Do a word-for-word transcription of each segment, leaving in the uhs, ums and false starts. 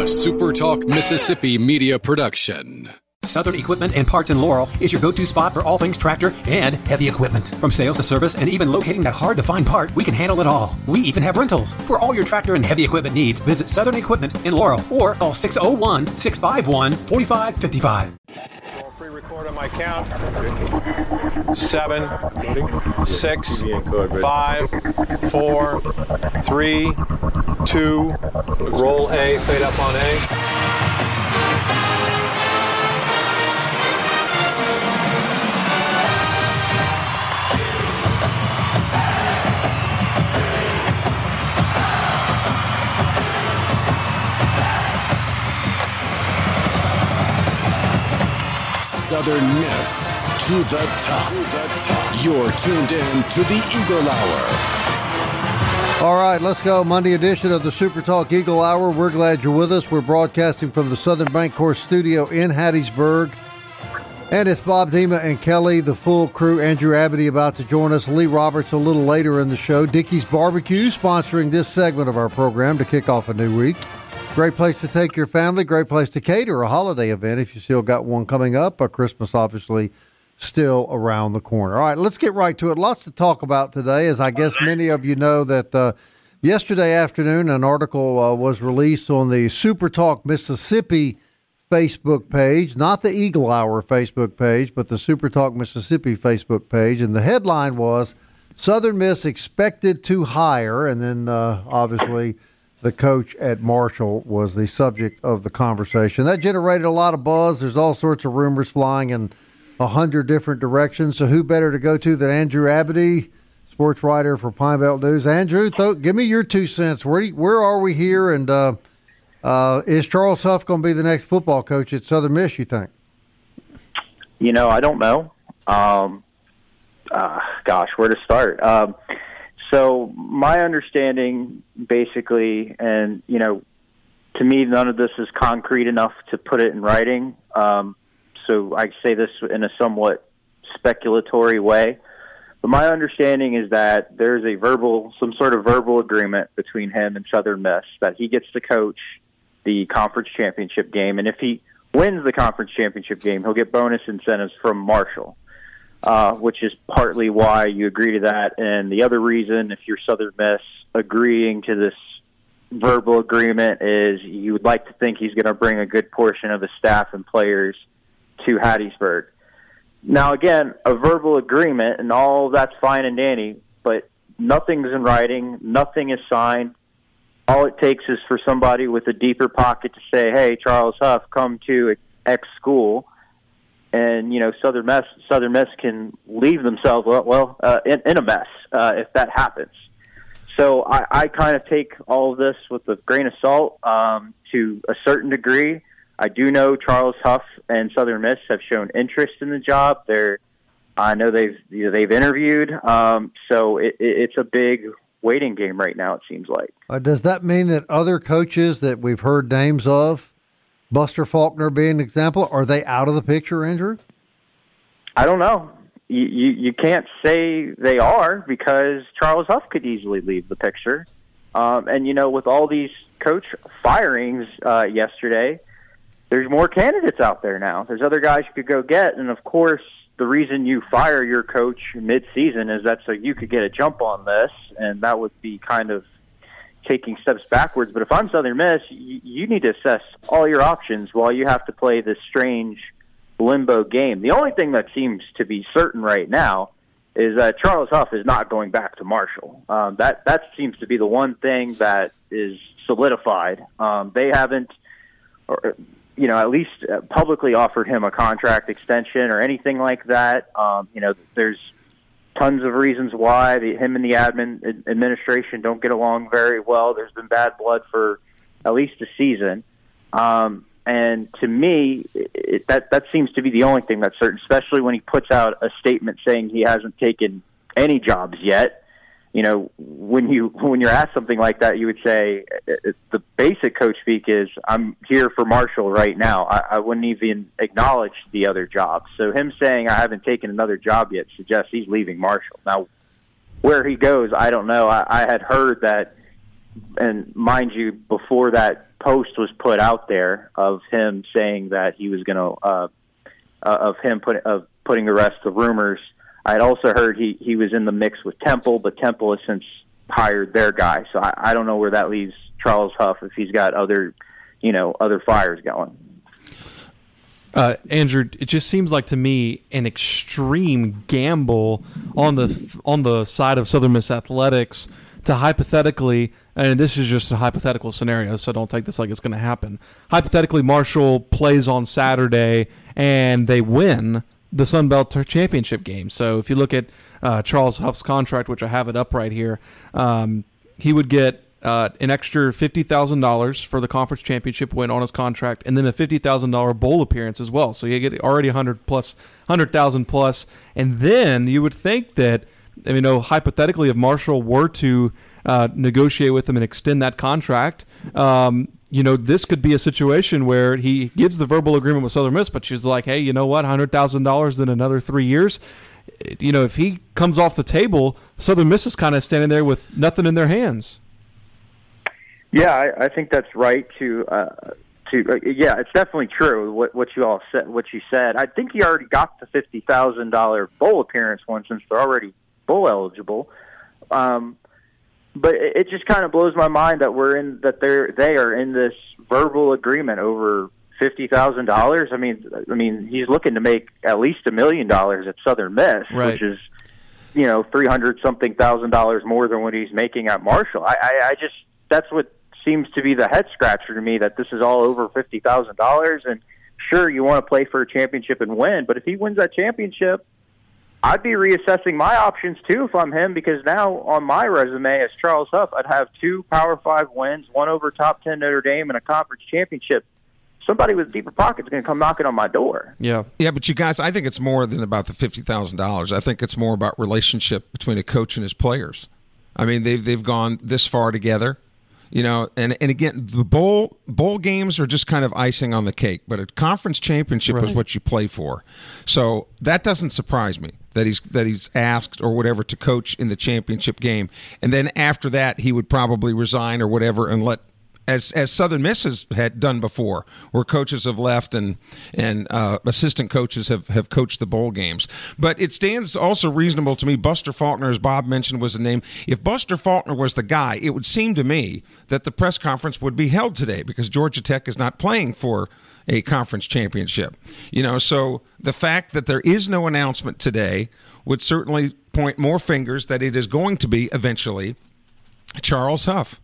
a Super Talk Mississippi media production. Southern Equipment and Parts in Laurel is your go-to spot for all things tractor and heavy equipment. From sales to service and even locating that hard-to-find part, we can handle it all. We even have rentals. For all your tractor and heavy equipment needs, visit Southern Equipment in Laurel or call six oh one, six five one, four five five five. Free record on my count. Seven, six, five, four, three, two, roll A, fade up on A. Southern Miss to the top. To the top. You're tuned in to the Eagle Hour. All right, let's go. Monday edition of the Super Talk Eagle Hour. We're glad you're with us. We're broadcasting from the Southern Bancorp studio in Hattiesburg. And it's Bob Dima and Kelly, the full crew. Andrew Abity about to join us. Lee Roberts a little later in the show. Dickey's Barbecue sponsoring this segment of our program to kick off a new week. Great place to take your family. Great place to cater a holiday event if you still got one coming up. A Christmas, obviously, still around the corner. All right, let's get right to it. Lots to talk about today, as I guess many of you know that uh, yesterday afternoon an article uh, was released on the Super Talk Mississippi Facebook page, not the Eagle Hour Facebook page, but the Super Talk Mississippi Facebook page. And the headline was, Southern Miss expected to hire, and then uh, obviously the coach at Marshall was the subject of the conversation. That generated a lot of buzz. There's all sorts of rumors flying in a hundred different directions. So who better to go to than Andrew Abity, sports writer for Pine Belt News. Andrew, th- give me your two cents. Where do you, where are we here? And uh, uh, is Charles Huff going to be the next football coach at Southern Miss, you think? You know, I don't know. Um, uh, gosh, where to start? Um, So my understanding, basically, and, you know, to me, none of this is concrete enough to put it in writing. Um, so I say this in a somewhat speculatory way. But my understanding is that there's a verbal, some sort of verbal agreement between him and Southern Miss that he gets to coach the conference championship game. And if he wins the conference championship game, he'll get bonus incentives from Marshall. Uh, which is partly why you agree to that. And the other reason, if you're Southern Miss, agreeing to this verbal agreement is you would like to think he's going to bring a good portion of the staff and players to Hattiesburg. Now, again, a verbal agreement, and all that's fine and dandy, but nothing's in writing, nothing is signed. All it takes is for somebody with a deeper pocket to say, hey, Charles Huff, come to X school. And, you know, Southern Miss, Southern Miss can leave themselves, well, well uh, in, in a mess uh, if that happens. So I, I kind of take all of this with a grain of salt um, to a certain degree. I do know Charles Huff and Southern Miss have shown interest in the job. They're, I know they've you know, they've interviewed. Um, so it, it, it's a big waiting game right now, it seems like. Uh, does that mean that other coaches that we've heard names of, Buster Faulkner being an example, are they out of the picture, Andrew? I don't know. You, you you can't say they are because Charles Huff could easily leave the picture. Um, and, you know, with all these coach firings uh, yesterday, there's more candidates out there now. There's other guys you could go get. And, of course, the reason you fire your coach mid-season is that so you could get a jump on this, and that would be kind of taking steps backwards. But if I'm Southern Miss, you, you need to assess all your options while you have to play this strange limbo game. The only thing that seems to be certain right now is that Charles Huff is not going back to Marshall. Um, that that seems to be the one thing that is solidified. Um, they haven't, or, you know, at least publicly offered him a contract extension or anything like that. Um, you know, there's tons of reasons why the, him and the admin administration don't get along very well. There's been bad blood for at least a season. Um, and to me, it, that, that seems to be the only thing that's certain, especially when he puts out a statement saying he hasn't taken any jobs yet. You know, when you when you're asked something like that, you would say the basic coach speak is, I'm here for Marshall right now. I, I wouldn't even acknowledge the other jobs. So him saying I haven't taken another job yet suggests he's leaving Marshall. Now, where he goes, I don't know. I, I had heard that, and mind you, before that post was put out there of him saying that he was going to, uh, uh, of him put, of putting to rest the rumors. I had also heard he, he was in the mix with Temple, but Temple has since hired their guy. So I, I don't know where that leaves Charles Huff if he's got other, you know, other fires going. Uh, Andrew, it just seems like to me an extreme gamble on the on the side of Southern Miss Athletics to hypothetically, and this is just a hypothetical scenario, so don't take this like it's going to happen. Hypothetically, Marshall plays on Saturday and they win the Sun Belt Championship game. So if you look at uh, Charles Huff's contract, which I have it up right here, um, he would get Uh, an extra fifty thousand dollars for the conference championship win on his contract, and then a fifty thousand dollars bowl appearance as well. So you get already one hundred plus, one hundred thousand plus, and then you would think that, I mean, you know, hypothetically, if Marshall were to uh, negotiate with him and extend that contract, um, you know, this could be a situation where he gives the verbal agreement with Southern Miss, but she's like, hey, you know what, one hundred thousand dollars in another three years. You know, if he comes off the table, Southern Miss is kind of standing there with nothing in their hands. Yeah, I, I think that's right. To uh, to uh, yeah, it's definitely true. What what you all said, what you said. I think he already got the fifty thousand dollar bowl appearance one since they're already bowl eligible. Um, but it, it just kind of blows my mind that we're in that they're they are in this verbal agreement over fifty thousand dollars. I mean, I mean he's looking to make at least a million dollars at Southern Miss, right, which is, you know, three hundred something thousand dollars more than what he's making at Marshall. I, I, I just that's what seems to be the head scratcher to me, that this is all over fifty thousand dollars. And sure, you want to play for a championship and win, but if he wins that championship, I'd be reassessing my options too if I'm him, because now on my resume as Charles Huff, I'd have two Power Five wins, one over top ten Notre Dame, and a conference championship. Somebody with deeper pockets is going to come knocking on my door. Yeah. Yeah, but you guys, I think it's more than about the fifty thousand dollars. I think it's more about relationship between a coach and his players. I mean, they've they've gone this far together. You know, and, and again, the bowl bowl games are just kind of icing on the cake, but a conference championship right. is what you play for. So that doesn't surprise me that he's that he's asked or whatever to coach in the championship game, and then after that he would probably resign or whatever and let. As as Southern Miss has had done before, where coaches have left and and uh, assistant coaches have, have coached the bowl games. But it stands also reasonable to me. Buster Faulkner, as Bob mentioned, was the name. If Buster Faulkner was the guy, it would seem to me that the press conference would be held today, because Georgia Tech is not playing for a conference championship. You know, so the fact that there is no announcement today would certainly point more fingers that it is going to be eventually Charles Huff.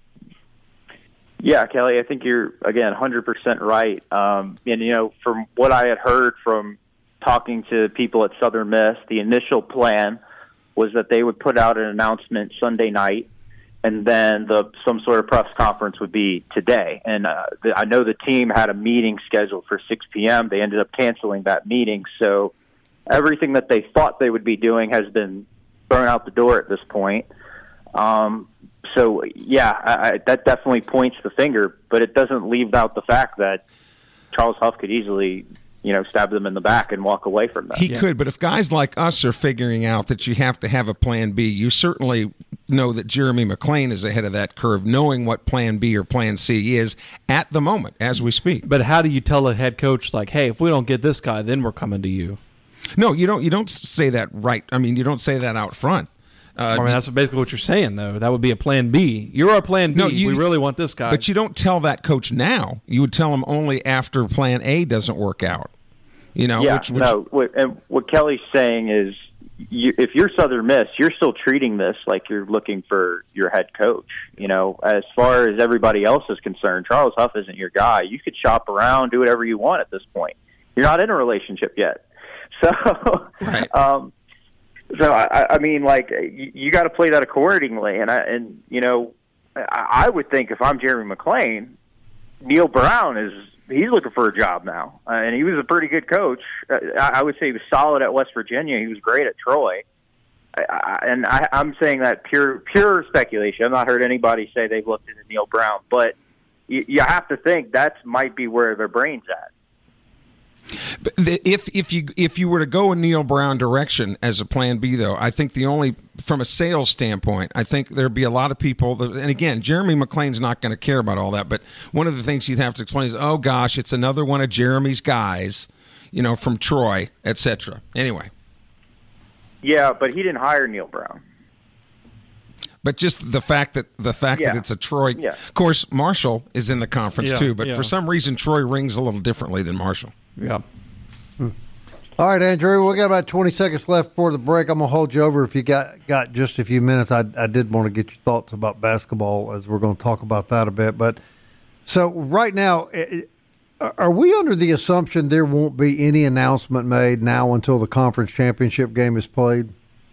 Yeah, Kelly, I think you're, again, one hundred percent right. Um, and, you know, from what I had heard from talking to people at Southern Miss, the initial plan was that they would put out an announcement Sunday night, and then the some sort of press conference would be today. And uh, the, I know the team had a meeting scheduled for six p.m. They ended up canceling that meeting. So everything that they thought they would be doing has been thrown out the door at this point. Um So, yeah, I, I, that definitely points the finger, but it doesn't leave out the fact that Charles Huff could easily, you know, stab them in the back and walk away from that. He yeah. could, but if guys like us are figuring out that you have to have a plan B, you certainly know that Jeremy McClain is ahead of that curve, knowing what plan B or plan C is at the moment as we speak. But how do you tell a head coach, like, hey, if we don't get this guy, then we're coming to you? No, you don't. You don't say that right. I mean, you don't say that out front. Uh, I mean, that's basically what you're saying, though. That would be a plan B. You're our plan B. No, you, we really want this guy. But you don't tell that coach now. You would tell him only after plan A doesn't work out. You know, yeah, which, which, no. What, and what Kelly's saying is, you, if you're Southern Miss, you're still treating this like you're looking for your head coach. You know, as far as everybody else is concerned, Charles Huff isn't your guy. You could shop around, do whatever you want at this point. You're not in a relationship yet. So, right. um, So I, I mean, like you, you got to play that accordingly, and I, and you know, I, I would think if I'm Jeremy McClain, Neil Brown is he's looking for a job now, uh, and he was a pretty good coach. Uh, I, I would say he was solid at West Virginia. He was great at Troy, I, I, and I, I'm saying that pure pure speculation. I've not heard anybody say they've looked into Neil Brown, but you, you have to think that might be where their brain's at. But the, if if you if you were to go a Neil Brown direction as a plan B, though, I think the only from a sales standpoint, I think there'd be a lot of people. That, and again, Jeremy McClain's not going to care about all that. But one of the things he'd have to explain is, oh gosh, it's another one of Jeremy's guys, you know, from Troy, et cetera. Anyway. Yeah, but he didn't hire Neil Brown. But just the fact that the fact yeah. that it's a Troy. Yeah. Of course, Marshall is in the conference yeah, too. But yeah. for some reason, Troy rings a little differently than Marshall. Yeah. Hmm. All right, Andrew, we got about twenty seconds left before the break. I'm going to hold you over if you got, got just a few minutes. I, I did want to get your thoughts about basketball as we're going to talk about that a bit. But so right now, are we under the assumption there won't be any announcement made now until the conference championship game is played?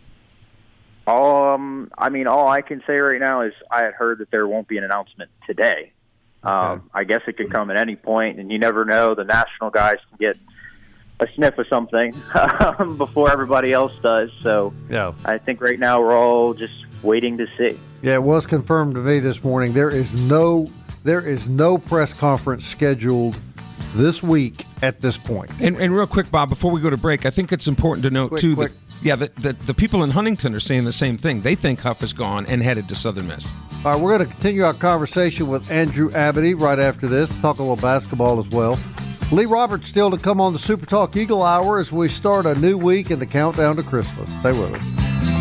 Um, I mean, all I can say right now is I had heard that there won't be an announcement today. Um, okay. I guess it could come at any point, and you never know. The national guys can get a sniff of something before everybody else does. So yeah. I think right now we're all just waiting to see. Yeah, it was confirmed to me this morning. There is no there is no press conference scheduled this week at this point. And, and real quick, Bob, before we go to break, I think it's important to note quick, too quick. that yeah, the, the the people in Huntington are saying the same thing. They think Huff is gone and headed to Southern Miss. All right, we're going to continue our conversation with Andrew Abity right after this. Talk a little basketball as well. Lee Roberts still to come on the Super Talk Eagle Hour as we start a new week in the countdown to Christmas. Stay with us.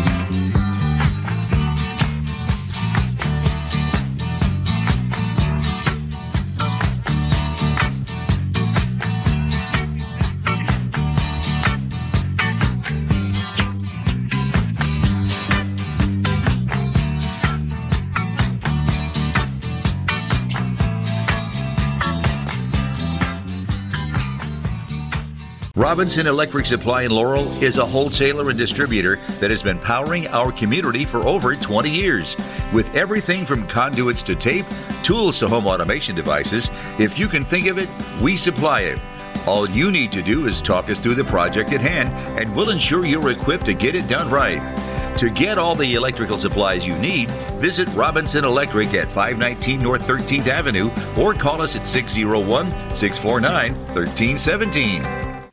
Robinson Electric Supply in Laurel is a wholesaler and distributor that has been powering our community for over twenty years. With everything from conduits to tape, tools to home automation devices, if you can think of it, we supply it. All you need to do is talk us through the project at hand, and we'll ensure you're equipped to get it done right. To get all the electrical supplies you need, visit Robinson Electric at five nineteen North thirteenth Avenue or call us at six oh one, six four nine, one three one seven.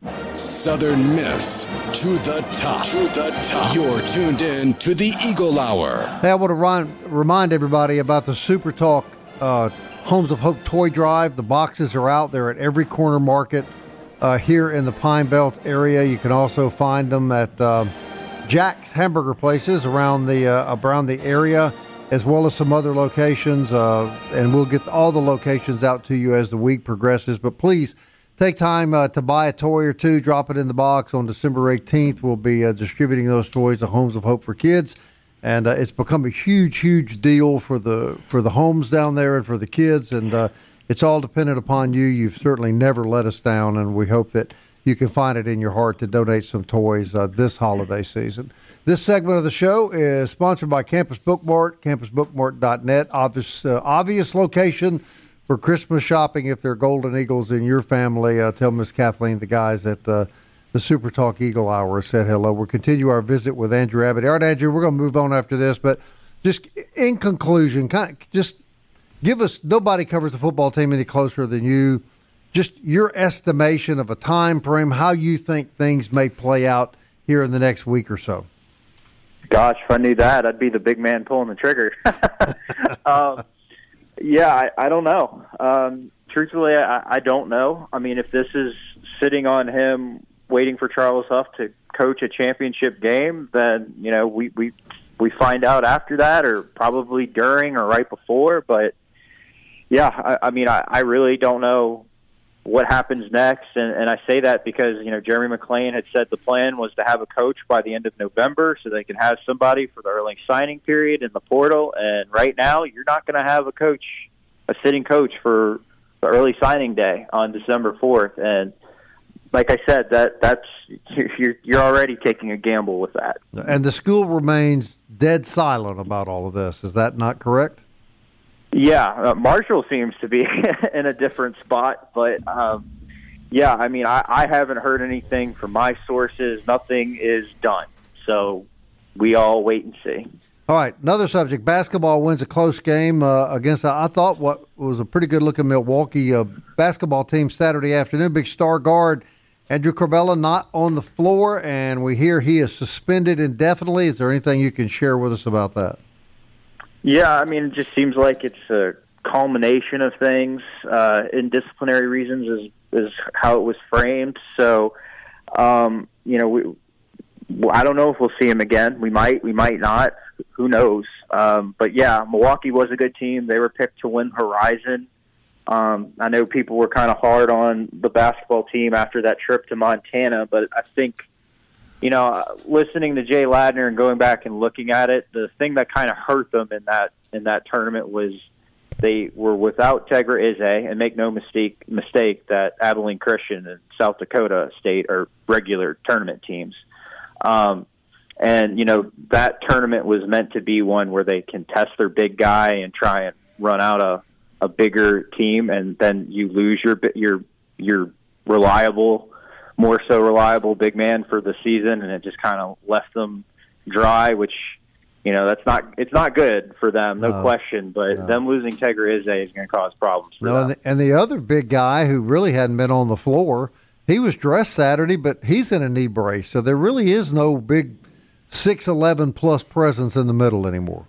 Southern Miss to the top. To the top. You're tuned in to the Eagle Hour. Hey, I want to run, remind everybody about the Super Talk uh, Homes of Hope Toy Drive. The boxes are out there at every corner market uh, here in the Pine Belt area. You can also find them at uh, Jack's Hamburger Places around the uh, around the area, as well as some other locations. Uh, and we'll get all the locations out to you as the week progresses. But please, take time uh, to buy a toy or two, drop it in the box. On December eighteenth, we'll be uh, distributing those toys to Homes of Hope for Kids. And uh, it's become a huge, huge deal for the for the homes down there and for the kids. And uh, it's all dependent upon you. You've certainly never let us down, and we hope that you can find it in your heart to donate some toys uh, this holiday season. This segment of the show is sponsored by Campus Bookmart, campus bookmart dot net. Obvious, uh, obvious location for Christmas shopping. If there are Golden Eagles in your family, uh, tell Miss Kathleen the guys at the, the Super Talk Eagle Hour said hello. We'll continue our visit with Andrew Abity. All right, Andrew, we're going to move on after this, but just in conclusion, kind of just give us, nobody covers the football team any closer than you, just your estimation of a time frame, how you think things may play out here in the next week or so. Gosh, if I knew that, I'd be the big man pulling the trigger. um, Yeah, I, I don't know. Um, truthfully, I, I don't know. I mean, if this is sitting on him waiting for Charles Huff to coach a championship game, then, you know, we, we, we find out after that or probably during or right before. But, yeah, I, I mean, I, I really don't know what happens next. And, and I say that because, you know, Jeremy McClain had said the plan was to have a coach by the end of November so they can have somebody for the early signing period in the portal. And right now, you're not going to have a coach, a sitting coach for the early signing day on December fourth. And like I said, that that's you're, you're already taking a gamble with that. And the school remains dead silent about all of this. Is that not correct? Yeah, uh, Marshall seems to be in a different spot, but um, yeah, I mean, I, I haven't heard anything from my sources. Nothing is done, so we all wait and see. All right, another subject. Basketball wins a close game uh, against, I thought, what was a pretty good-looking Milwaukee uh, basketball team Saturday afternoon. Big star guard Andrew Curbelo not on the floor, and we hear he is suspended indefinitely. Is there anything you can share with us about that? Yeah, I mean, it just seems like it's a culmination of things uh, in disciplinary reasons is, is how it was framed. So, um, you know, we, I don't know if we'll see him again. We might, we might not. Who knows? Um, but, yeah, Milwaukee was a good team. They were picked to win Horizon. Um, I know people were kind of hard on the basketball team after that trip to Montana, but I think, you know, listening to Jay Ladner and going back and looking at it, the thing that kind of hurt them in that in that tournament was they were without Tegra Izze, and make no mistake mistake that Abilene Christian and South Dakota State are regular tournament teams. Um, and, you know, that tournament was meant to be one where they can test their big guy and try and run out a a bigger team, and then you lose your your your reliable, more so reliable big man for the season, and it just kind of left them dry. Which, you know, that's not it's not good for them, no, no question. But no. them losing Tegra Izze is going to cause problems for no, them. And the, and the other big guy who really hadn't been on the floor, he was dressed Saturday, but he's in a knee brace, so there really is no big six eleven plus presence in the middle anymore.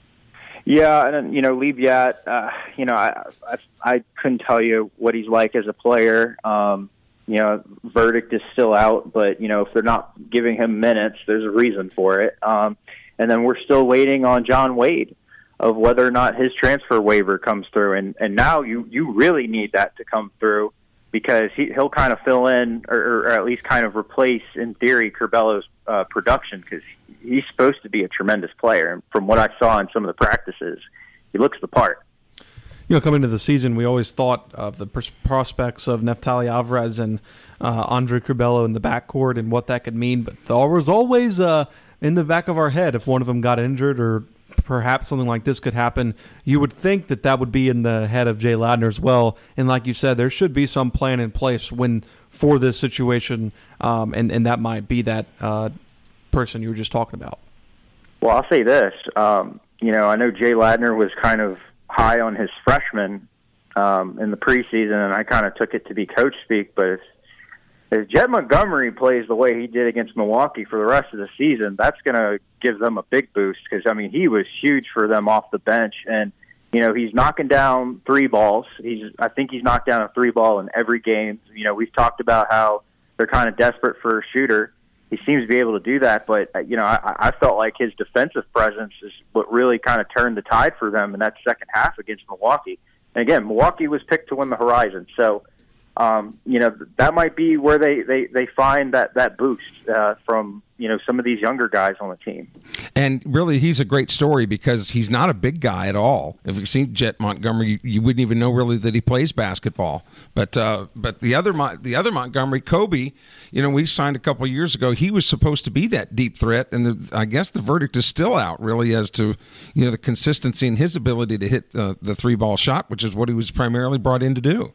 Yeah, and you know, Leaviat, uh, you know, I, I I couldn't tell you what he's like as a player. Um, you know, verdict is still out, but you know, if they're not giving him minutes, there's a reason for it. Um, and then we're still waiting on John Wade of whether or not his transfer waiver comes through. And and now you you really need that to come through, because he he'll kind of fill in or, or at least kind of replace, in theory, Curbelo's uh, production, because he's supposed to be a tremendous player. And from what I saw in some of the practices, he looks the part. You know, coming into the season, we always thought of the pers- prospects of Neftali Alvarez and uh, Andre Curbelo in the backcourt and what that could mean. But there was always uh, in the back of our head, if one of them got injured or perhaps something like this could happen, you would think that that would be in the head of Jay Ladner as well. And like you said, there should be some plan in place when for this situation, um, and, and that might be that uh, person you were just talking about. Well, I'll say this. Um, you know, I know Jay Ladner was kind of high on his freshmen um, in the preseason, and I kind of took it to be coach speak, but if, if Jet Montgomery plays the way he did against Milwaukee for the rest of the season, that's going to give them a big boost, because, I mean, he was huge for them off the bench, and, you know, he's knocking down three balls. He's, I think he's knocked down a three ball in every game. You know, we've talked about how they're kind of desperate for a shooter. He seems to be able to do that, but, you know, I, I felt like his defensive presence is what really kind of turned the tide for them in that second half against Milwaukee. And, again, Milwaukee was picked to win the Horizon, so, um, you know, that might be where they, they, they find that, that boost uh, from, you know, some of these younger guys on the team. And really, he's a great story because he's not a big guy at all. If you've seen Jet Montgomery, you, you wouldn't even know really that he plays basketball. But uh, but the other the other Montgomery, Kobe, you know, we signed a couple of years ago. He was supposed to be that deep threat, and the, I guess the verdict is still out really as to, you know, the consistency in his ability to hit uh, the three ball shot, which is what he was primarily brought in to do.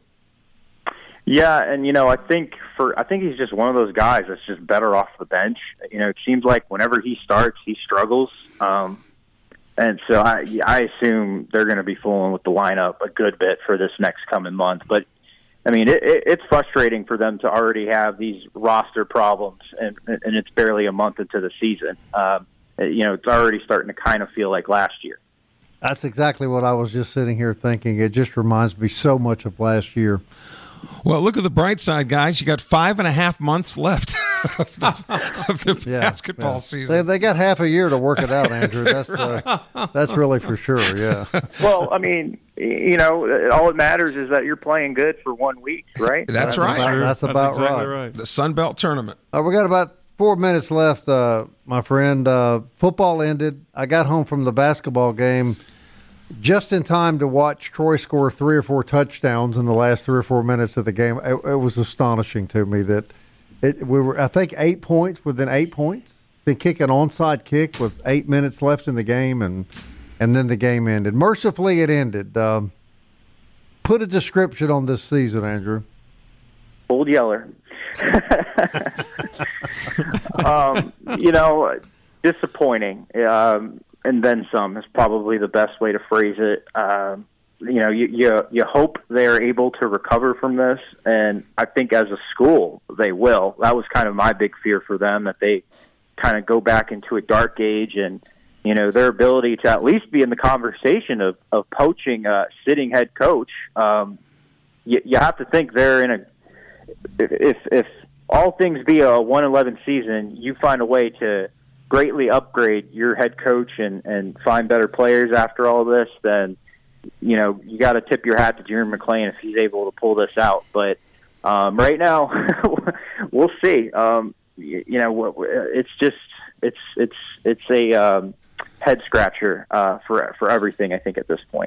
Yeah, and, you know, I think for I think he's just one of those guys that's just better off the bench. You know, it seems like whenever he starts, he struggles. Um, and so I, I assume they're going to be fooling with the lineup a good bit for this next coming month. But, I mean, it, it, it's frustrating for them to already have these roster problems, and, and it's barely a month into the season. Um, you know, it's already starting to kind of feel like last year. That's exactly what I was just sitting here thinking. It just reminds me so much of last year. Well, look at the bright side, guys. You got five and a half months left of the, of the yeah, basketball yeah. season. They, they got half a year to work it out, Andrew. That's uh, that's really for sure, yeah. Well, I mean, you know, all that matters is that you're playing good for one week, right? That's, that's right. About, that's, that's about exactly right. right. The Sun Belt Tournament. Uh, we got about four minutes left, uh, my friend. Uh, football ended. I got home from the basketball game just in time to watch Troy score three or four touchdowns in the last three or four minutes of the game. It, it was astonishing to me that it, we were, I think, eight points within eight points. They kick an onside kick with eight minutes left in the game, and and then the game ended. Mercifully, it ended. Um, put a description on this season, Andrew. Old Yeller. um, you know, disappointing. Um, and then some is probably the best way to phrase it. Um, you know, you, you you hope they're able to recover from this, and I think as a school they will. That was kind of my big fear for them, that they kind of go back into a dark age, and you know, their ability to at least be in the conversation of of poaching a sitting head coach. Um, you, you have to think they're in a if if all things be a one eleven season, you find a way to greatly upgrade your head coach and and find better players after all this, then you know, you got to tip your hat to Jeremy McClain if he's able to pull this out. But um, right now, we'll see. Um, you, you know, it's just it's it's it's a um, head scratcher uh, for for everything, I think, at this point.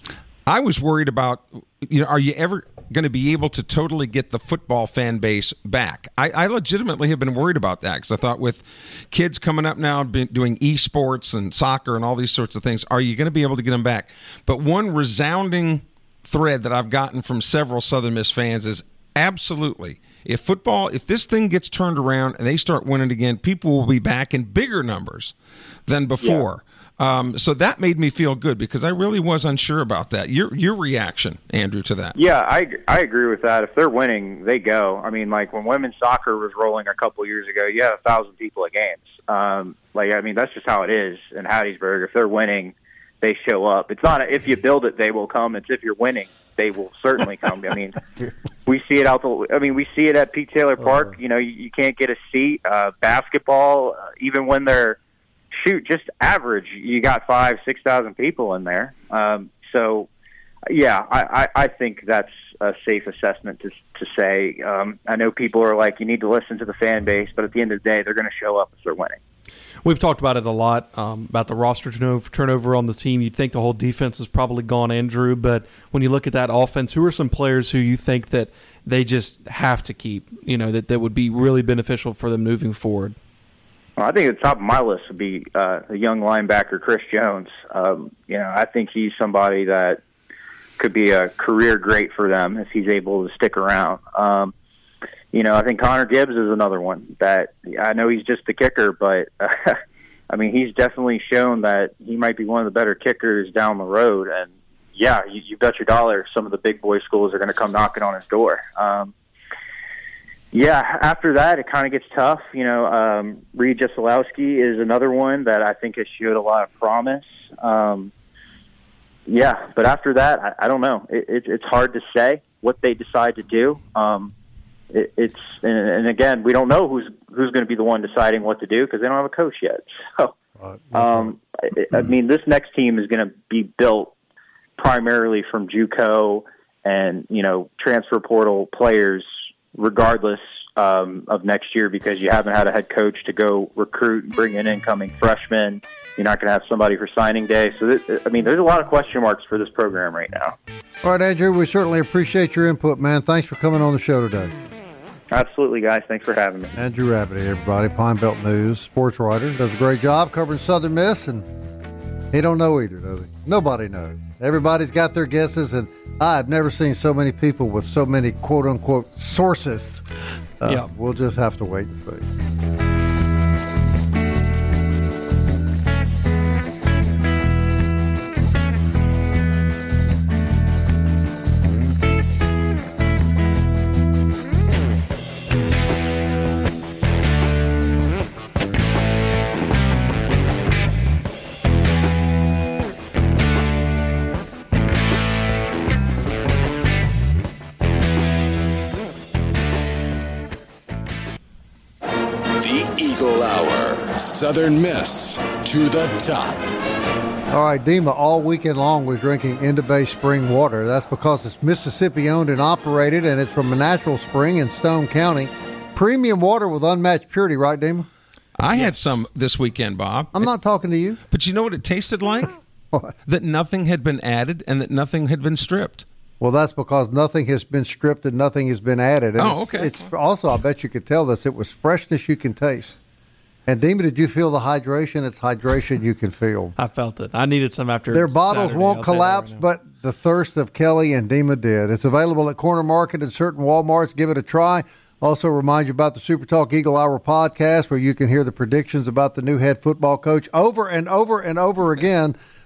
I was worried about, you know, are you ever going to be able to totally get the football fan base back? I, I legitimately have been worried about that, because I thought with kids coming up now doing esports and soccer and all these sorts of things, are you going to be able to get them back? But one resounding thread that I've gotten from several Southern Miss fans is absolutely, if football, if this thing gets turned around and they start winning again, people will be back in bigger numbers than before. Yeah. Um, so that made me feel good, because I really was unsure about that. Your your reaction, Andrew, to that? Yeah, I I agree with that. If they're winning, they go. I mean, like when women's soccer was rolling a couple years ago, you had a thousand people at games. Um, like I mean, that's just how it is in Hattiesburg. If they're winning, they show up. It's not a, if you build it, they will come. It's if you're winning, they will certainly come. I mean, we see it out the. I mean, we see it at Pete Taylor Park. You know, you, you can't get a seat. Uh, basketball, uh, even when they're shoot, just average, you got five, six thousand people in there. Um, so, yeah, I, I, I think that's a safe assessment to to say. Um, I know people are like, you need to listen to the fan base, but at the end of the day, they're going to show up if they're winning. We've talked about it a lot, um, about the roster turnover, turnover on the team. You'd think the whole defense is probably gone, Andrew, but when you look at that offense, who are some players who you think that they just have to keep, you know, that, that would be really beneficial for them moving forward? Well, I think at the top of my list would be uh, the young linebacker, Chris Jones. Um, you know, I think he's somebody that could be a career great for them if he's able to stick around. Um, you know, I think Connor Gibbs is another one that I know he's just the kicker, but uh, I mean, he's definitely shown that he might be one of the better kickers down the road. And yeah, you, you bet your dollar some of the big boy schools are going to come knocking on his door. Um, Yeah, after that, it kind of gets tough. You know, um, Reed Jasolowski is another one that I think has showed a lot of promise. Um, yeah, but after that, I, I don't know. It, it, it's hard to say what they decide to do. Um, it, it's and, and again, we don't know who's who's going to be the one deciding what to do, because they don't have a coach yet. So, um, I, I mean, this next team is going to be built primarily from JUCO and, you know, transfer portal players, regardless um, of next year, because you haven't had a head coach to go recruit and bring in incoming freshmen. You're not going to have somebody for signing day. So, this, I mean, there's a lot of question marks for this program right now. All right, Andrew, we certainly appreciate your input, man. Thanks for coming on the show today. Absolutely, guys. Thanks for having me. Andrew Rabbity, everybody, Pine Belt News, sports writer, does a great job covering Southern Miss, and he don't know either, does he? Nobody knows. Everybody's got their guesses, and I've never seen so many people with so many quote-unquote sources. Uh, yeah. We'll just have to wait and see. Southern Miss to the top. All right, Dima all weekend long was drinking Into Bay spring water. That's because it's Mississippi owned and operated, and it's from a natural spring in Stone County. Premium water with unmatched purity, right, Dima? I yes. had some this weekend, Bob. I'm not talking to you. But you know what it tasted like? What? That nothing had been added and that nothing had been stripped. Well, that's because nothing has been stripped and nothing has been added. And oh, it's, okay. It's also, I bet you could tell this, it was freshness you can taste. And Dima, did you feel the hydration? It's hydration you can feel. I felt it. I needed some after Their bottles Saturday, won't I'll collapse, right but the thirst of Kelly and Dima did. It's available at Corner Market and certain Walmarts. Give it a try. Also remind you about the Super Talk Eagle Hour podcast, where you can hear the predictions about the new head football coach over and over and over again.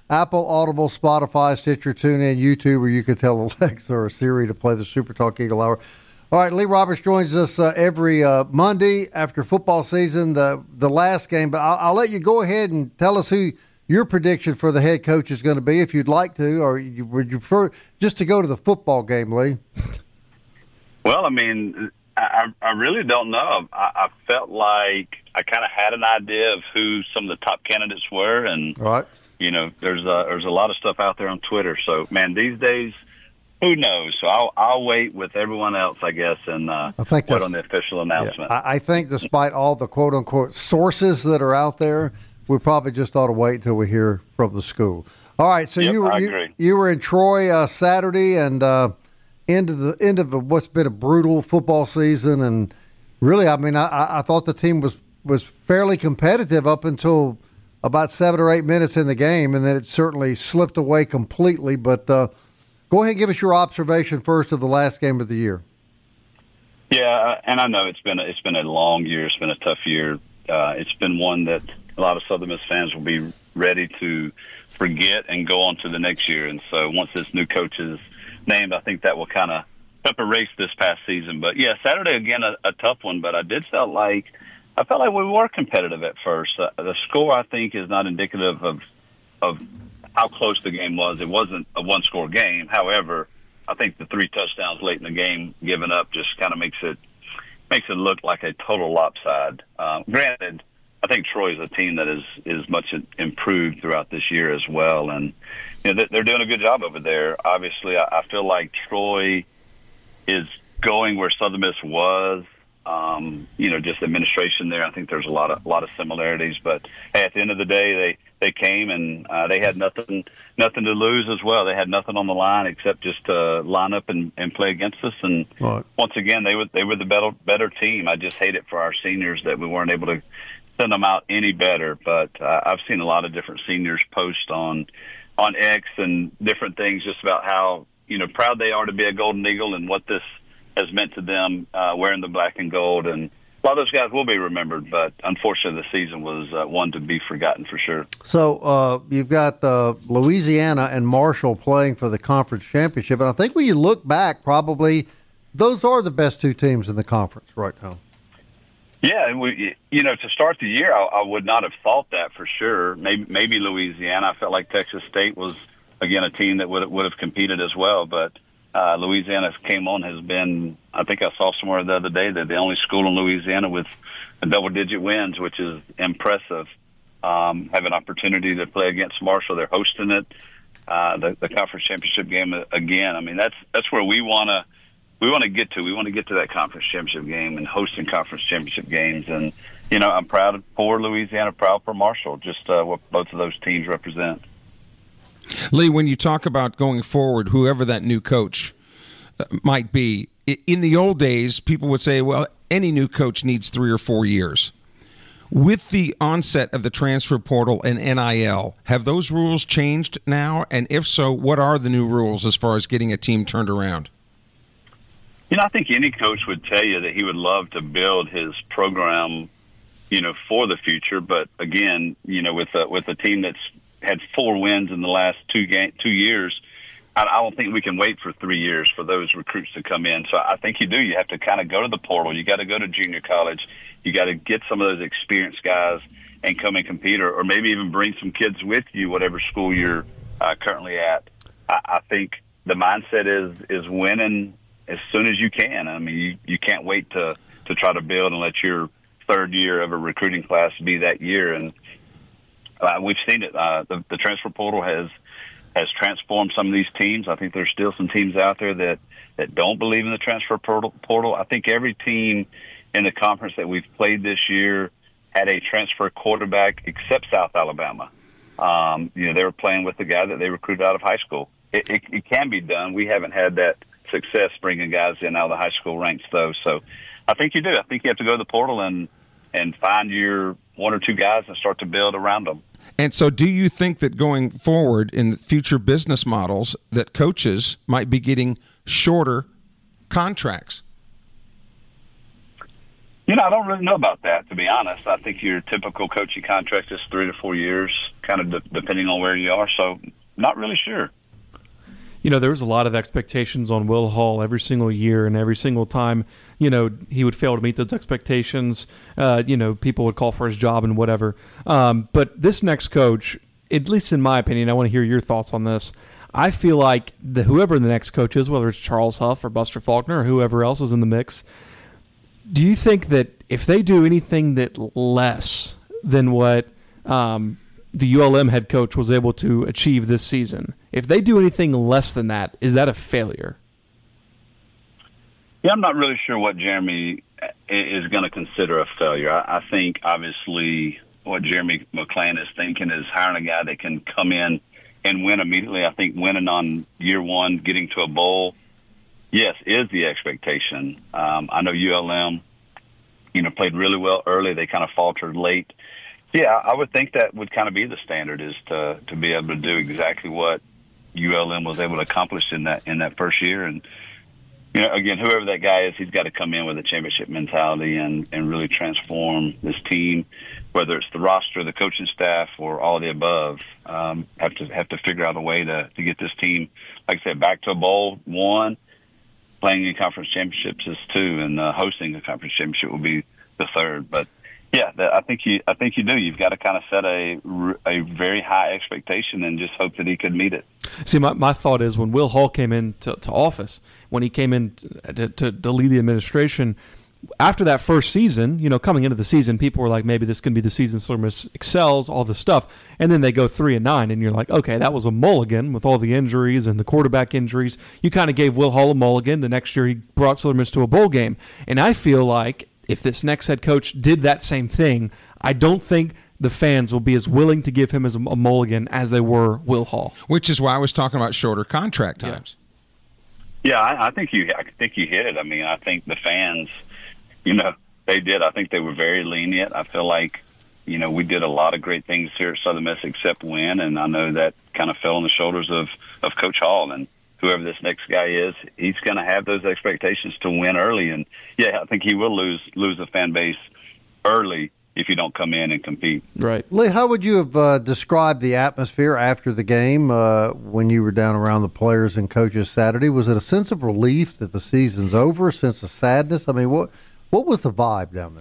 Apple, Audible, Spotify, Stitcher, TuneIn, YouTube, or you can tell Alexa or Siri to play the Super Talk Eagle Hour. All right, Lee Roberts joins us uh, every uh, Monday after football season, the the last game. But I'll, I'll let you go ahead and tell us who your prediction for the head coach is going to be, if you'd like to, or you, would you prefer just to go to the football game, Lee? Well, I mean, I, I really don't know. I, I felt like I kind of had an idea of who some of the top candidates were, and All right. you know, there's a, there's a lot of stuff out there on Twitter. So, man, these days, who knows? So I'll I'll wait with everyone else, I guess, and uh, I think wait on the official announcement. Yeah, I, I think despite all the quote-unquote sources that are out there, we probably just ought to wait until we hear from the school. All right, so Yep, you were I you, agree. you were in Troy uh, Saturday and uh, into the end of what's been a brutal football season, and really, I mean, I, I thought the team was was fairly competitive up until about seven or eight minutes in the game, and then it certainly slipped away completely. But uh, go ahead and give us your observation first of the last game of the year. Yeah, and I know it's been a, it's been a long year. It's been a tough year. Uh, it's been one that a lot of Southern Miss fans will be ready to forget and go on to the next year. And so once this new coach is named, I think that will kind of help erase this past season. But yeah, Saturday again a, a tough one. But I did felt like I felt like we were competitive at first. Uh, the score, I think, is not indicative of of how close the game was. It wasn't a one-score game. However, I think the three touchdowns late in the game given up just kind of makes it makes it look like a total lopside. Uh, granted, I think Troy is a team that is is much improved throughout this year as well, and you know, they're doing a good job over there. Obviously, I, I feel like Troy is going where Southern Miss was. Um, you know, just administration there. I think there's a lot of a lot of similarities, but hey, at the end of the day, they they came and uh, they had nothing nothing to lose as well. They had nothing on the line except just to line up and, and play against us. And Right. once again, they were they were the better better team. I just hate it for our seniors that we weren't able to send them out any better. But uh, I've seen a lot of different seniors post on on X and different things just about how you know proud they are to be a Golden Eagle and what this has meant to them uh, wearing the black and gold. And a lot of those guys will be remembered, but unfortunately the season was uh, one to be forgotten for sure. So uh, you've got uh, Louisiana and Marshall playing for the conference championship, and I think when you look back, probably those are the best two teams in the conference right now. Yeah, and we, you know, to start the year, I, I would not have thought that for sure. Maybe, maybe Louisiana. I felt like Texas State was, again, a team that would would have competed as well, but Uh, Louisiana came on has been, I think I saw somewhere the other day that the only school in Louisiana with a double-digit wins, which is impressive. Um, have an opportunity to play against Marshall. They're hosting it, uh, the, the conference championship game again. I mean, that's that's where we want to we want to get to. We want to get to that conference championship game and hosting conference championship games. And you know, I'm proud for Louisiana, proud for Marshall, just uh, what both of those teams represent. Lee, when you talk about going forward, whoever that new coach uh, might be, in the old days, people would say, well, any new coach needs three or four years. With the onset of the transfer portal and N I L, have those rules changed now? And if so, what are the new rules as far as getting a team turned around? You know, I think any coach would tell you that he would love to build his program, you know, for the future. But again, you know, with a, with a team that's had four wins in the last two game, two years, I, I don't think we can wait for three years for those recruits to come in. So I think you do. You have to kind of go to the portal. You got to go to junior college. You got to get some of those experienced guys and come and compete, or, or maybe even bring some kids with you, whatever school you're uh, currently at. I, I think the mindset is is winning as soon as you can. I mean, you, you can't wait to, to try to build and let your third year of a recruiting class be that year. And Uh, we've seen it. Uh, the, the transfer portal has has transformed some of these teams. I think there's still some teams out there that, that don't believe in the transfer portal, portal. I think every team in the conference that we've played this year had a transfer quarterback except South Alabama. Um, you know, they were playing with the guy that they recruited out of high school. It, it, it can be done. We haven't had that success bringing guys in out of the high school ranks, though. So I think you do. I think you have to go to the portal and and find your one or two guys and start to build around them. And so do you think that going forward in future business models that coaches might be getting shorter contracts? You know, I don't really know about that, to be honest. I think your typical coaching contract is three to four years, kind of de- depending on where you are. So, not really sure. You know, there was a lot of expectations on Will Hall every single year, and every single time, you know, he would fail to meet those expectations. Uh, you know, people would call for his job and whatever. Um, but this next coach, at least in my opinion, I want to hear your thoughts on this. I feel like the, whoever the next coach is, whether it's Charles Huff or Buster Faulkner or whoever else is in the mix, do you think that if they do anything that less than what um, the U L M head coach was able to achieve this season, if they do anything less than that, is that a failure? Yeah, I'm not really sure what Jeremy is going to consider a failure. I, I think, obviously, what Jeremy McClain is thinking is hiring a guy that can come in and win immediately. I think winning on year one, getting to a bowl, yes, is the expectation. Um, I know U L M, you know, played really well early. They kind of faltered late. Yeah, I would think that would kind of be the standard, is to to be able to do exactly what U L M was able to accomplish in that in that first year. And, you know, again, whoever that guy is, he's got to come in with a championship mentality and, and really transform this team, whether it's the roster, the coaching staff, or all of the above. Um, have to have to figure out a way to, to get this team, like I said, back to a bowl, one. Playing in conference championships is two, and uh, hosting a conference championship will be the third. But yeah, that, I think you, I think you do. You've got to kind of set a a very high expectation and just hope that he could meet it. See, my, my thought is when Will Hall came into to office, when he came in to, to, to lead the administration, after that first season, you know, coming into the season, people were like, maybe this can be the season Southern Miss excels, all this stuff. And then they go three and nine, and you're like, okay, that was a mulligan with all the injuries and the quarterback injuries. You kind of gave Will Hall a mulligan. The next year he brought Southern Miss to a bowl game. And I feel like if this next head coach did that same thing, I don't think the fans will be as willing to give him as a, a mulligan as they were Will Hall. Which is why I was talking about shorter contract times. Yeah, yeah I, I think you I think you hit it. I mean, I think the fans – you know, they did. I think they were very lenient. I feel like, you know, we did a lot of great things here at Southern Miss except win, and I know that kind of fell on the shoulders of, of Coach Hall. And whoever this next guy is, he's going to have those expectations to win early. And, yeah, I think he will lose lose the fan base early if you don't come in and compete. Right. Lee, how would you have uh, described the atmosphere after the game uh, when you were down around the players and coaches Saturday? Was it a sense of relief that the season's over, a sense of sadness? I mean, what – What was the vibe down there?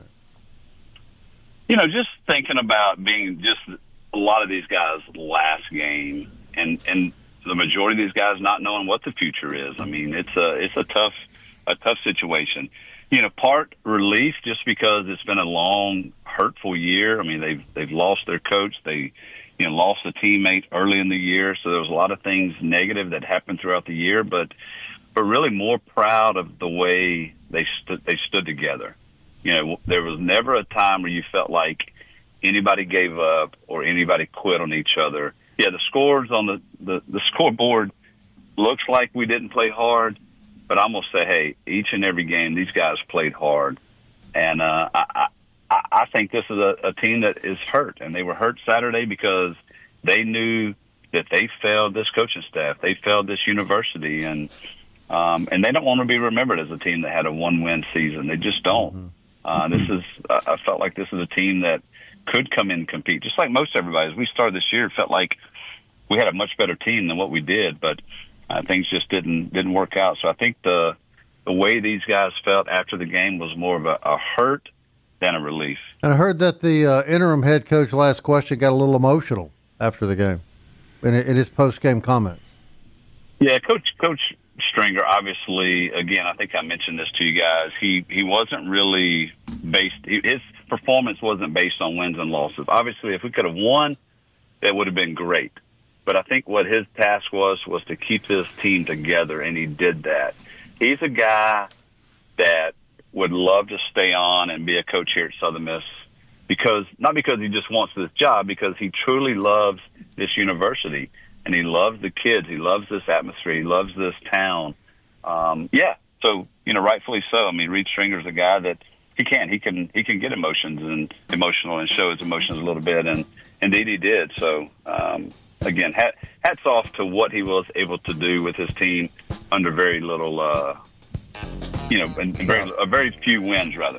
You know, just thinking about being just a lot of these guys' last game, and and the majority of these guys not knowing what the future is. I mean, it's a it's a tough a tough situation. You know, part relief just because it's been a long, hurtful year. I mean, they've they've lost their coach. They you know lost a teammate early in the year, so there was a lot of things negative that happened throughout the year. But but really more proud of the way they stood they stood together. You know, there was never a time where you felt like anybody gave up or anybody quit on each other. Yeah, the scores on the, the, the scoreboard looks like we didn't play hard, but I'm going to say, hey, each and every game, these guys played hard. And uh, I, I, I think this is a, a team that is hurt, and they were hurt Saturday because they knew that they failed this coaching staff. They failed this university, and um, and they don't want to be remembered as a team that had a one-win season. They just don't. Mm-hmm. Uh, this is I felt like this is a team that could come in and compete, just like most everybody. As we started this year, it felt like we had a much better team than what we did, but uh, things just didn't didn't work out. So I think the the way these guys felt after the game was more of a, a hurt than a relief. And I heard that the uh, interim head coach, last question, got a little emotional after the game in, in his post-game comments. Yeah, Coach Coach Stringer, obviously, again, I think I mentioned this to you guys, he, he wasn't really based – his performance wasn't based on wins and losses. Obviously, if we could have won, that would have been great. But I think what his task was was to keep this team together, and he did that. He's a guy that would love to stay on and be a coach here at Southern Miss, because not because he just wants this job, because he truly loves this university. And he loves the kids. He loves this atmosphere. He loves this town. Um, yeah, so, you know, rightfully so. I mean, Reed Stringer's a guy that he can. He can he can get emotions and emotional and show his emotions a little bit. And indeed he did. So, um, again, hat, hats off to what he was able to do with his team under very little, uh, you know, and very, a very few wins, rather.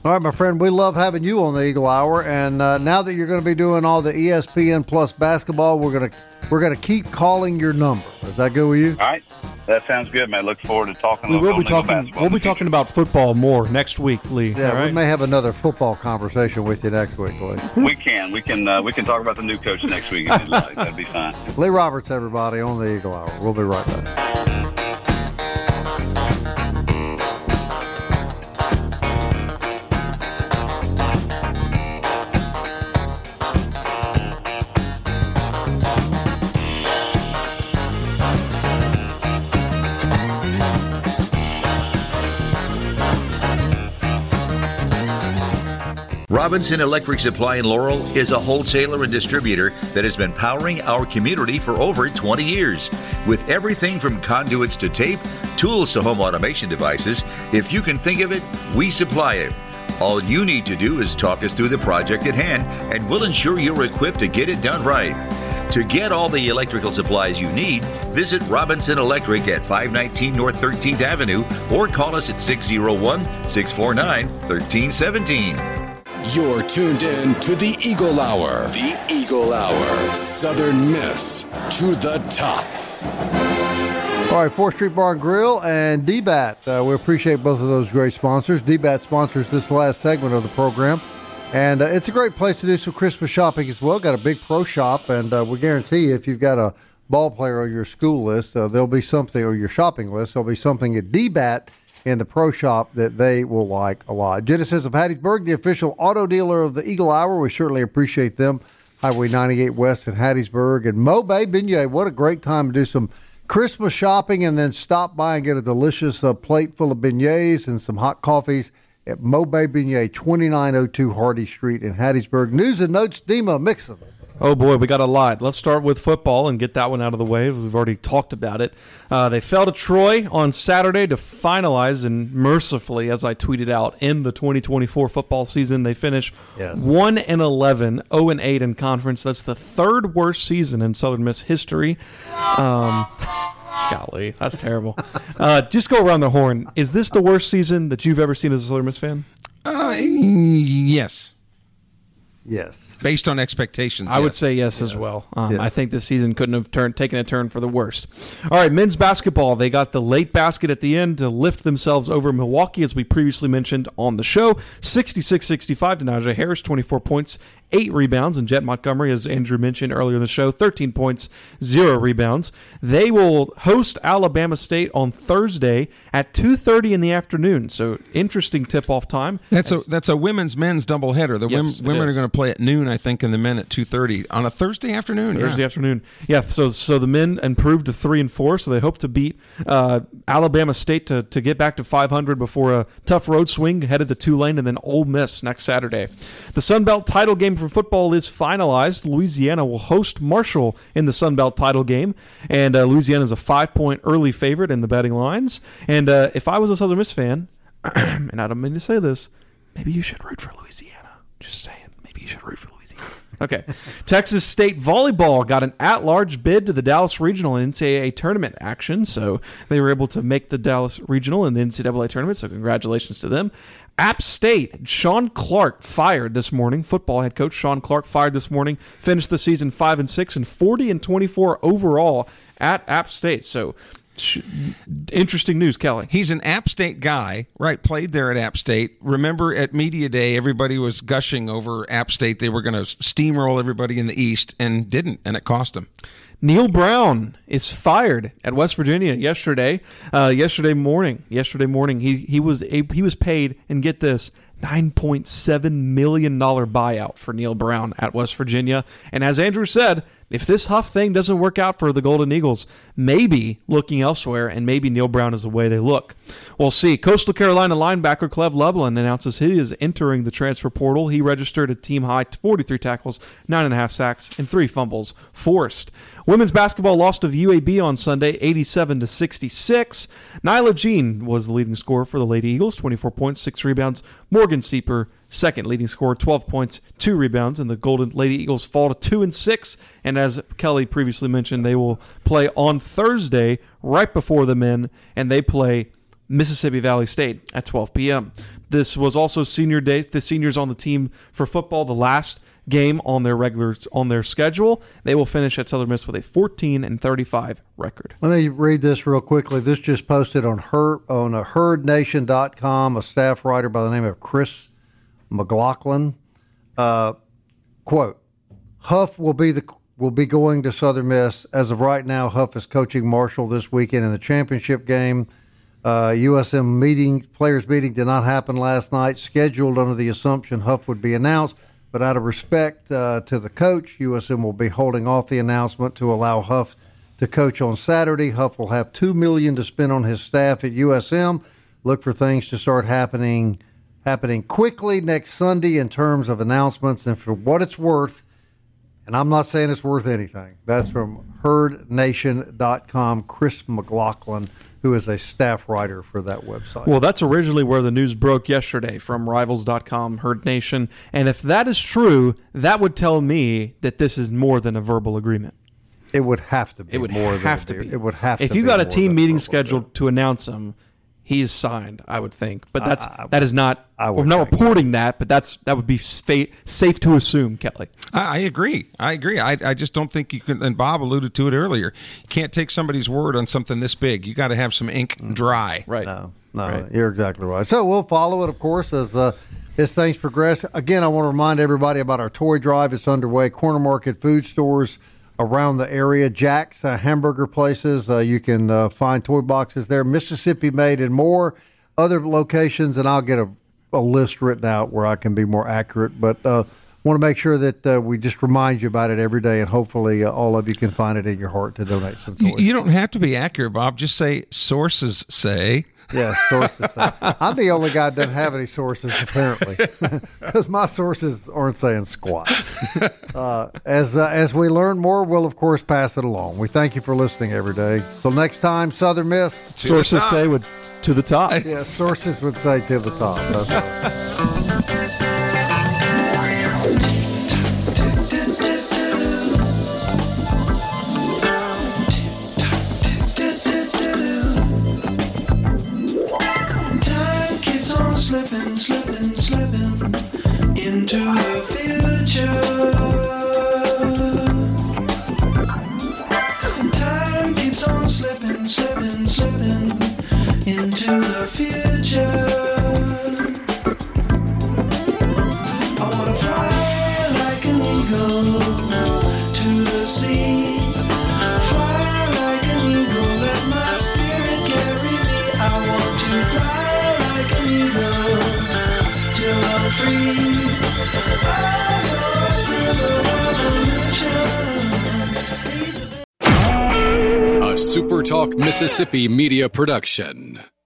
All right, my friend, we love having you on the Eagle Hour, and uh, now that you're going to be doing all the E S P N Plus basketball, we're going to we're going to keep calling your number. Does that go with you? All right, that sounds good, man. Look forward to talking. We will be Golden Eagle talking. basketball We'll in the be talking future. about football more next week, Lee. Yeah, all right? we may have another football conversation with you next week, Lee. We can, we can, uh, we can talk about the new coach next week if you'd like. That'd be fine. Lee Roberts, everybody, on the Eagle Hour. We'll be right back. Robinson Electric Supply in Laurel is a wholesaler and distributor that has been powering our community for over twenty years. With everything from conduits to tape, tools to home automation devices, if you can think of it, we supply it. All you need to do is talk us through the project at hand, and we'll ensure you're equipped to get it done right. To get all the electrical supplies you need, visit Robinson Electric at five nineteen North thirteenth Avenue or call us at six oh one, six four nine, one three one seven. You're tuned in to the Eagle Hour. The Eagle Hour. Southern Miss to the top. All right, fourth Street Bar and Grill and D BAT. Uh, we appreciate both of those great sponsors. D BAT sponsors this last segment of the program. And uh, it's a great place to do some Christmas shopping as well. Got a big pro shop, and uh, we guarantee you if you've got a ball player on your school list, uh, there'll be something, or your shopping list, there'll be something at D BAT in the pro shop that they will like a lot. Genesis of Hattiesburg, the official auto dealer of the Eagle Hour. We certainly appreciate them. Highway ninety-eight West in Hattiesburg. And Mobay Beignet, what a great time to do some Christmas shopping and then stop by and get a delicious uh, plate full of beignets and some hot coffees at Mobay Beignet, twenty-nine oh two Hardy Street in Hattiesburg. News and notes, Dima, mix of them. Oh, boy, we got a lot. Let's start with football and get that one out of the way. We've already talked about it. Uh, they fell to Troy on Saturday to finalize, and mercifully, as I tweeted out, in the twenty twenty-four football season. They finished Yes. one and eleven, oh and eight in conference. That's the third worst season in Southern Miss history. Um, golly, that's terrible. Uh, just go around the horn. Is this the worst season that you've ever seen as a Southern Miss fan? Uh, yes. Yes. Based on expectations. I would yes. say yes, as well. Um, Yes. I think this season couldn't have turned, taken a turn for the worst. All right, men's basketball. They got the late basket at the end to lift themselves over Milwaukee, as we previously mentioned on the show. sixty-six sixty-five to Najee Harris, twenty-four points, eight rebounds. And Jet Montgomery, as Andrew mentioned earlier in the show, thirteen points, zero rebounds. They will host Alabama State on Thursday at two thirty in the afternoon. So interesting tip-off time. That's As- a that's a women's men's doubleheader. The Yes, it women, women are is. going to play at noon, I think, and the men at two thirty on a Thursday afternoon. Thursday yeah. afternoon. Yeah, so so the men improved to three and four, so they hope to beat uh, Alabama State to, to get back to five hundred before a tough road swing headed to Tulane and then Ole Miss next Saturday. The Sun Belt title game for football is finalized. Louisiana will host Marshall in the Sun Belt title game, and uh, Louisiana is a five-point early favorite in the betting lines. And uh, if I was a Southern Miss fan, and I don't mean to say this, maybe you should root for Louisiana. Just saying. Maybe you should root for Louisiana. Okay. Texas State Volleyball got an at-large bid to the Dallas Regional and N C double A tournament action, so they were able to make the Dallas Regional in the N C double A tournament, so congratulations to them. App State, Sean Clark fired this morning. Football head coach Sean Clark fired this morning, finished the season five and six and forty and twenty-four overall at App State, so sh- interesting news, Kelly. He's an App State guy, right? Played there at App State. Remember at Media Day, everybody was gushing over App State. They were going to steamroll everybody in the East and didn't, and it cost them. Neil Brown is fired at West Virginia yesterday. Uh, yesterday morning, yesterday morning, he he was a, he was paid, and get this, nine point seven million dollars buyout for Neil Brown at West Virginia. And as Andrew said, if this Huff thing doesn't work out for the Golden Eagles, maybe looking elsewhere, and maybe Neil Brown is the way they look. We'll see. Coastal Carolina linebacker Clev Lublin announces he is entering the transfer portal. He registered a team-high forty-three tackles, nine and a half sacks, and three fumbles forced. Women's basketball lost to U A B on Sunday, eighty-seven to sixty-six. Nyla Jean was the leading scorer for the Lady Eagles, twenty-four points, six rebounds. Morgan Sieper, second leading scorer, twelve points, two rebounds, and the Golden Lady Eagles fall to two and six. And as Kelly previously mentioned, they will play on Thursday right before the men, and they play Mississippi Valley State at twelve p.m. This was also senior day. The seniors on the team for football, the last game on their regular on their schedule. They will finish at Southern Miss with a fourteen and thirty-five record. Let me read this real quickly. This just posted on her on a herd nation dot com. A staff writer by the name of Chris McLaughlin. Uh, quote: Huff will be the will be going to Southern Miss. As of right now, Huff is coaching Marshall this weekend in the championship game. Uh, U S M meeting players meeting did not happen last night. Scheduled under the assumption Huff would be announced. But out of respect uh, to the coach, U S M will be holding off the announcement to allow Huff to coach on Saturday. Huff will have two million dollars to spend on his staff at U S M. Look for things to start happening happening quickly next Sunday in terms of announcements. And for what it's worth, and I'm not saying it's worth anything, that's from herd nation dot com, Chris McLaughlin, who is a staff writer for that website. Well, that's originally where the news broke yesterday, from rivals dot com, Herd Nation. And if that is true, that would tell me that this is more than a verbal agreement. It would have to be. It would more have than to be. It would have if to you be got a more team than meeting verbal scheduled agreement. to announce him, he is signed, I would think. But that's I- I that is not. I would I'm not think reporting that, but that's that would be fa- safe to assume, Kelly. I, I agree. I agree. I, I just don't think you can, and Bob alluded to it earlier, you can't take somebody's word on something this big. You got to have some ink dry. Right. No, no, Right. you're exactly right. So we'll follow it, of course, as uh, as things progress. Again, I want to remind everybody about our toy drive. It's underway. Corner Market food stores around the area, Jack's uh, hamburger places. Uh, you can uh, find toy boxes there. Mississippi Made and more. Other locations, and I'll get a, a list written out where I can be more accurate. But uh, want to make sure that uh, we just remind you about it every day, and hopefully uh, all of you can find it in your heart to donate some toys. You, you don't have to be accurate, Bob. Just say sources say. Yeah, sources say. I'm the only guy that doesn't have any sources, apparently, because my sources aren't saying squat. Uh, as uh, as we learn more, we'll, of course, pass it along. We thank you for listening every day. Till next time, Southern Miss. Sources say would to the top. Yeah, sources would say to the top. That's right. Slipping, slipping, slipping into the future. Time keeps on slipping, slipping, slipping into the future. I wanna fly like an eagle to the sea. Fly like an eagle, let my spirit carry me. I want to fly like an eagle till I'm free. I go through the revolution. A SuperTalk Mississippi media production.